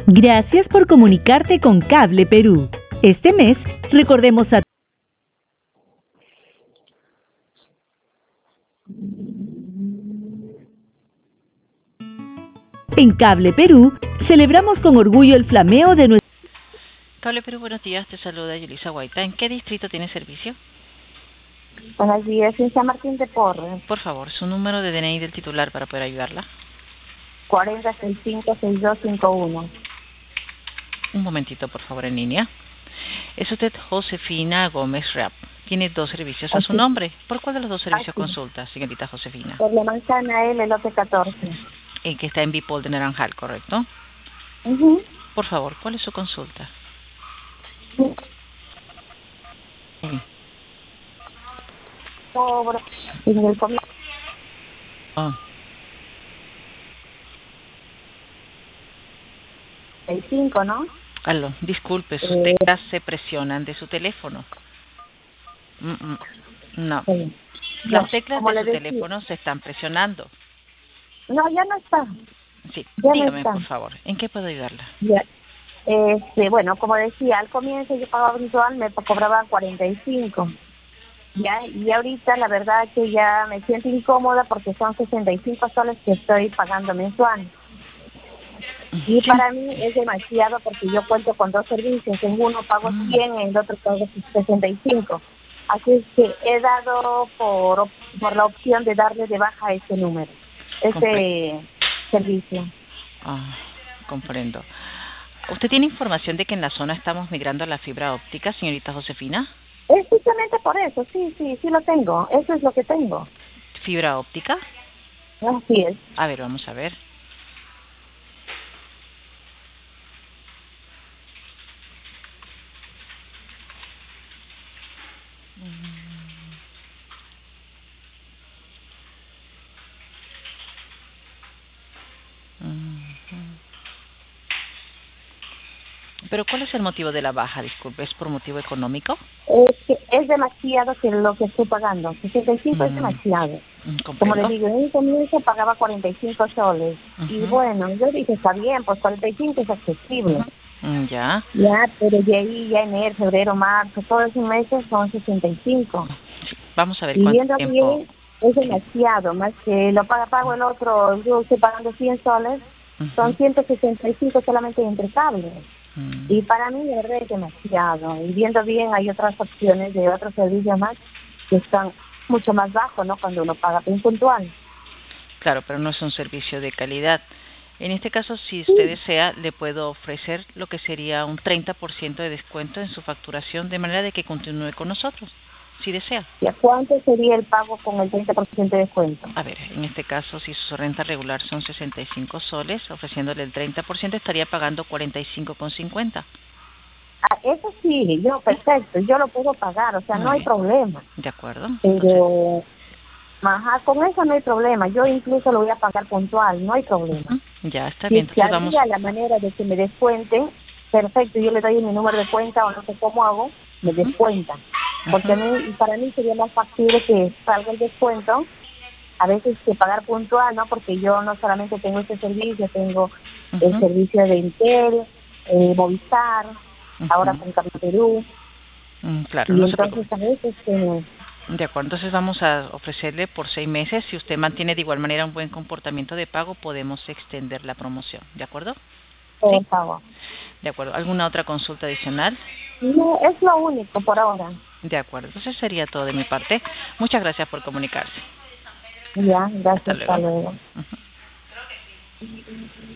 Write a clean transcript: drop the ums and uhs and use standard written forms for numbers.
Gracias por comunicarte con Cable Perú. Este mes, recordemos a En Cable Perú, celebramos con orgullo el flameo de nuestro... Cable Perú, buenos días, te saluda Yulisa Guaita. ¿En qué distrito tiene servicio? Buenos días, en San Martín de Porres. Por favor, su número de DNI del titular para poder ayudarla. 40656251. Un momentito, por favor, en línea. Es usted Josefina Gómez Rapp. Tiene 2 servicios a su nombre. ¿Por cuál de los 2 servicios consulta, señorita Josefina? Por la manzana L, lote 14. El que está en Bipol de Naranjal, ¿correcto? Por favor, ¿cuál es su consulta? Sobre en el comienzo. El 5, ¿no? Aló, disculpe, sus teclas se presionan de su teléfono. No. Sí. Las teclas de su teléfono se están presionando. No, ya no está. Sí, ya dígame, no está. por favor, ¿en qué puedo ayudarla? Ya. Bueno, como decía, al comienzo yo pagaba mensual, me cobraban 45. Ya, y ahorita la verdad que ya me siento incómoda porque son 65 soles que estoy pagando mensual. Y para mí es demasiado porque yo cuento con 2 servicios, en uno pago 100, en el otro pago 65. Así es que he dado por la opción de darle de baja ese número, ese servicio. Comprendo. ¿Usted tiene información de que en la zona estamos migrando a la fibra óptica, señorita Josefina? Es justamente por eso, sí lo tengo, eso es lo que tengo. ¿Fibra óptica? Así es. A ver, vamos a ver. ¿Pero cuál es el motivo de la baja? Disculpe, ¿es por motivo económico? Que es demasiado que lo que estoy pagando. 65 es demasiado. Como le digo, en un comienzo pagaba 45 soles. Y bueno, yo dije, está bien, pues 45 es accesible. Ya, pero de ahí ya enero, febrero, marzo, todos esos meses son 65. Vamos a ver Y cuánto viendo tiempo. bien, es demasiado, más que lo pago el otro, yo estoy pagando 100 soles, son 165 solamente entre cables. Y para mí de verdad es demasiado. Y viendo bien hay otras opciones de otros servicios más que están mucho más bajos, ¿no? Cuando uno paga puntual. Claro, pero no es un servicio de calidad. En este caso, si usted desea, le puedo ofrecer lo que sería un 30% de descuento en su facturación, de manera de que continúe con nosotros, si desea. ¿Y a cuánto sería el pago con el 30% de descuento? A ver, en este caso, si su renta regular son 65 soles, ofreciéndole el 30%, estaría pagando 45,50. Eso sí, perfecto, yo lo puedo pagar, o sea, no hay problema. De acuerdo. Pero, con eso no hay problema, yo incluso lo voy a pagar puntual, no hay problema. Ya, está bien. Si habría la manera de que me descuenten, perfecto, yo le doy mi número de cuenta o no sé cómo hago, me descuentan. Porque para mí sería más factible que salga el descuento, a veces que pagar puntual, ¿no? Porque yo no solamente tengo este servicio, tengo el servicio de Intel, Movistar, ahora con Cable Perú. Claro, y no entonces a veces de acuerdo, entonces vamos a ofrecerle por 6 meses. Si usted mantiene de igual manera un buen comportamiento de pago, podemos extender la promoción, ¿de acuerdo? Por favor. De acuerdo. ¿Alguna otra consulta adicional? No, es lo único por ahora. De acuerdo, entonces sería todo de mi parte. Muchas gracias por comunicarse. Ya, gracias. Hasta luego. Hasta luego.